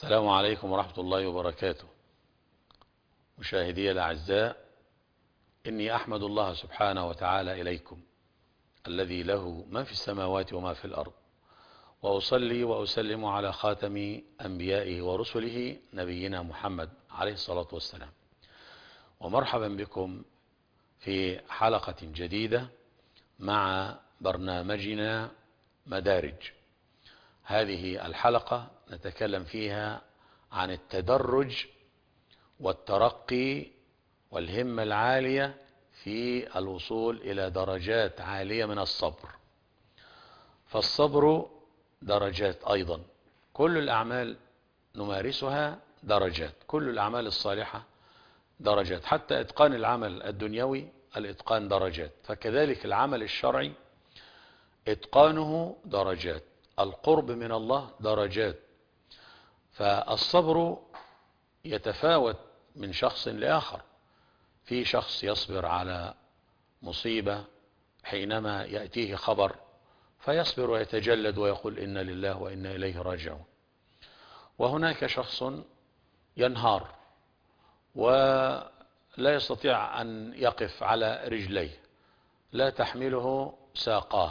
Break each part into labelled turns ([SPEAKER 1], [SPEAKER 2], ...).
[SPEAKER 1] السلام عليكم ورحمة الله وبركاته. مشاهدي الأعزاء، إني أحمد الله سبحانه وتعالى إليكم الذي له ما في السماوات وما في الأرض، وأصلي وأسلم على خاتم أنبيائه ورسله نبينا محمد عليه الصلاة والسلام. ومرحبا بكم في حلقة جديدة مع برنامجنا مدارج. هذه الحلقة نتكلم فيها عن التدرج والترقي والهمة العالية في الوصول إلى درجات عالية من الصبر. فالصبر درجات أيضا، كل الأعمال نمارسها درجات، كل الأعمال الصالحة درجات، حتى إتقان العمل الدنيوي الإتقان درجات، فكذلك العمل الشرعي إتقانه درجات، القرب من الله درجات. فالصبر يتفاوت من شخص لآخر. في شخص يصبر على مصيبة حينما يأتيه خبر فيصبر ويتجلد ويقول إنا لله وإنا إليه راجعون، وهناك شخص ينهار ولا يستطيع أن يقف على رجليه، لا تحمله ساقاه.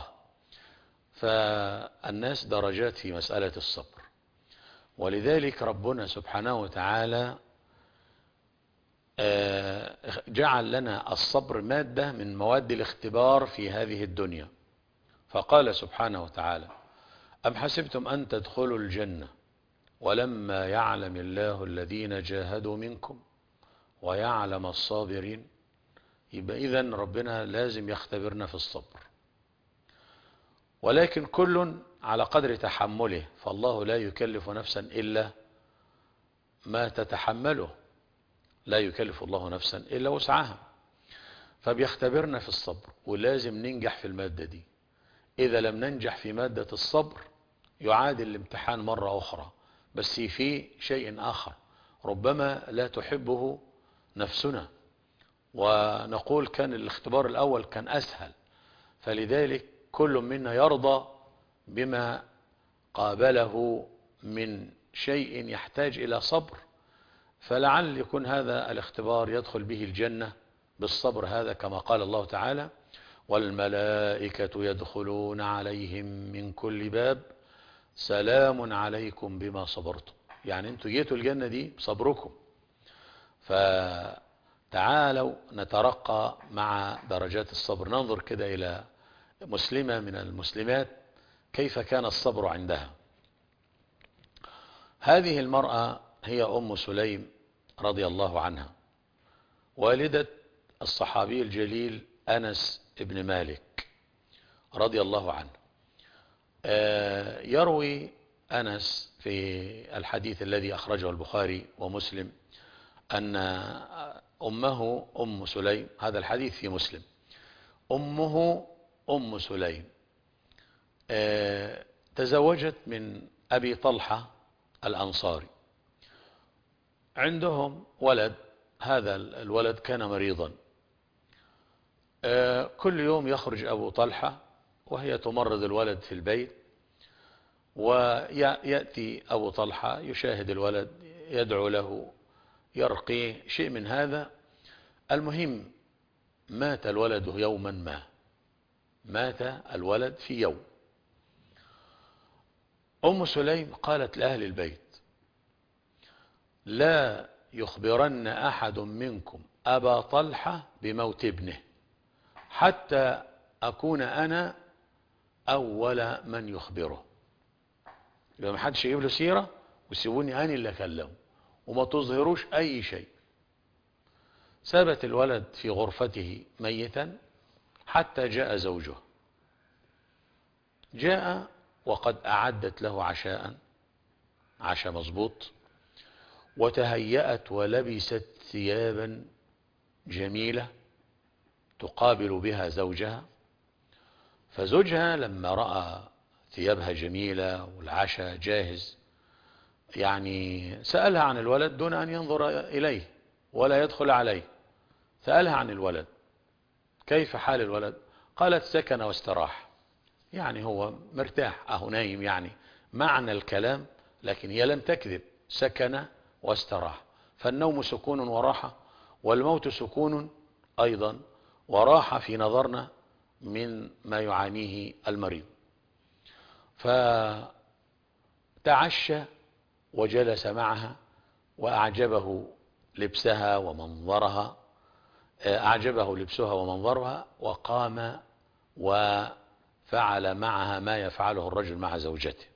[SPEAKER 1] فالناس درجات في مسألة الصبر، ولذلك ربنا سبحانه وتعالى جعل لنا الصبر مادة من مواد الاختبار في هذه الدنيا. فقال سبحانه وتعالى: أم حسبتم أن تدخلوا الجنة ولما يعلم الله الذين جاهدوا منكم ويعلم الصابرين. يبقى إذن ربنا لازم يختبرنا في الصبر، ولكن كل على قدر تحمله، فالله لا يكلف نفسا إلا ما تتحمله، لا يكلف الله نفسا إلا وسعها. فبيختبرنا في الصبر، ولازم ننجح في المادة دي. إذا لم ننجح في مادة الصبر يعاد الامتحان مرة أخرى، بس في شيء آخر ربما لا تحبه نفسنا، ونقول كان الاختبار الأول كان أسهل، فلذلك كل منا يرضى بما قابله من شيء يحتاج إلى صبر، فلعل يكون هذا الاختبار يدخل به الجنة بالصبر هذا، كما قال الله تعالى: والملائكة يدخلون عليهم من كل باب سلام عليكم بما صبرتم. يعني انتوا جيتوا الجنة دي بصبركم. فتعالوا نترقى مع درجات الصبر، ننظر كده إلى مسلمة من المسلمات كيف كان الصبر عندها. هذه المرأة هي أم سليم رضي الله عنها، والدة الصحابي الجليل أنس بن مالك رضي الله عنه. يروي أنس في الحديث الذي أخرجه البخاري ومسلم أن أمه أم سليم، هذا الحديث في مسلم، أمه أم سليم تزوجت من أبي طلحة الأنصاري، عندهم ولد، هذا الولد كان مريضا، كل يوم يخرج أبو طلحة وهي تمرض الولد في البيت، ويأتي أبو طلحة يشاهد الولد، يدعو له، يرقيه، شيء من هذا. المهم مات الولد يوما ما، مات الولد في يوم. أم سليم قالت لأهل البيت: لا يخبرن أحد منكم أبا طلحة بموت ابنه حتى أكون أنا أول من يخبره. يبقى ما حدش يجيب له سيرة، وسيبوني أنا اللي أكلمه، وما تظهروش أي شيء. سابت الولد في غرفته ميتا حتى جاء زوجه. جاء وقد أعدت له عشاء، عشاء مظبوط، وتهيأت ولبست ثيابا جميلة تقابل بها زوجها. فزوجها لما رأى ثيابها جميلة والعشاء جاهز، يعني سألها عن الولد دون أن ينظر إليه ولا يدخل عليه. سألها عن الولد: كيف حال الولد؟ قالت: سكن واستراح، يعني هو مرتاح، أهو نايم، يعني معنى الكلام، لكن هي لم تكذب، سكن واستراح. فالنوم سكون وراحة، والموت سكون أيضا وراحة في نظرنا من ما يعانيه المريض. فتعشى وجلس معها وأعجبه لبسها ومنظرها، أعجبه لبسها ومنظرها، وقام وفعل معها ما يفعله الرجل مع زوجته.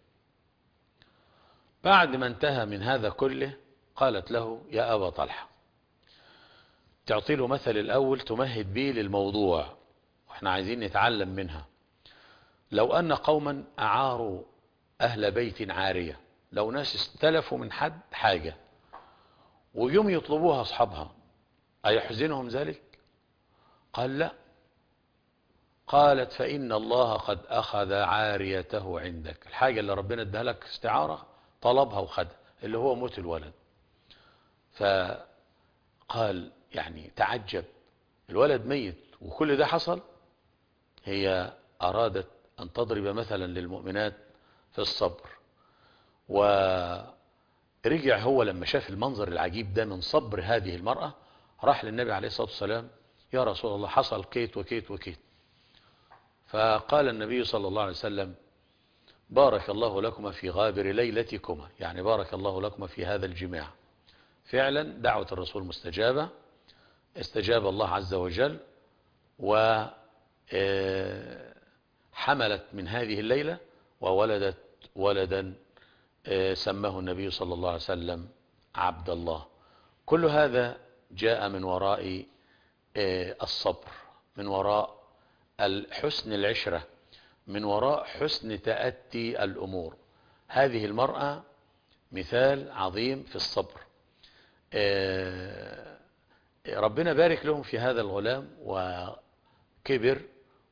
[SPEAKER 1] بعد ما انتهى من هذا كله قالت له: يا أبا طلحة. تعطي له مثل الأول تمهد به للموضوع، واحنا عايزين نتعلم منها. لو أن قوما أعاروا أهل بيت عارية، لو ناس استلفوا من حد حاجة ويوم يطلبوها أصحابها، أيحزنهم ذلك؟ قال: لا. قالت: فإن الله قد أخذ عاريته عندك. الحاجة اللي ربنا اداها لك استعارة طلبها وخدها، اللي هو موت الولد. فقال يعني تعجب، الولد ميت وكل ده حصل. هي أرادت أن تضرب مثلا للمؤمنات في الصبر. ورجع هو لما شاف المنظر العجيب ده من صبر هذه المرأة، راح للنبي عليه الصلاة والسلام: يا رسول الله، حصل كيت وكيت وكيت. فقال النبي صلى الله عليه وسلم: بارك الله لكما في غابر ليلتكما، يعني بارك الله لكما في هذا الجماع. فعلا دعوة الرسول مستجابة، استجاب الله عز وجل، وحملت من هذه الليلة وولدت ولدا سماه النبي صلى الله عليه وسلم عبد الله. كل هذا جاء من وراء الصبر، من وراء حسن العشرة، من وراء حسن تأتي الأمور. هذه المرأة مثال عظيم في الصبر. ربنا بارك لهم في هذا الغلام، وكبر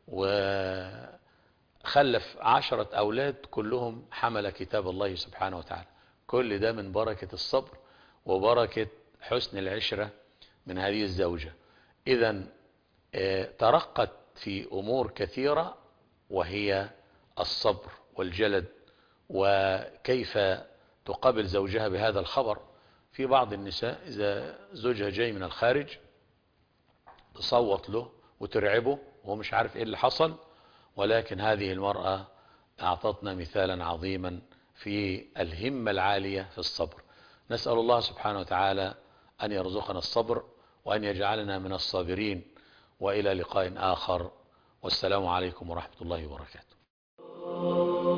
[SPEAKER 1] وخلف 10 أولاد كلهم حمل كتاب الله سبحانه وتعالى. كل ده من بركة الصبر وبركة حسن العشرة من هذه الزوجة. إذن ترقت في أمور كثيرة، وهي الصبر والجلد، وكيف تقابل زوجها بهذا الخبر. في بعض النساء إذا زوجها جاي من الخارج تصوت له وترعبه وهو مش عارف إيه اللي حصل، ولكن هذه المرأة أعطتنا مثالا عظيما في الهمة العالية في الصبر. نسأل الله سبحانه وتعالى أن يرزقنا الصبر وأن يجعلنا من الصابرين. وإلى لقاء آخر، والسلام عليكم ورحمة الله وبركاته.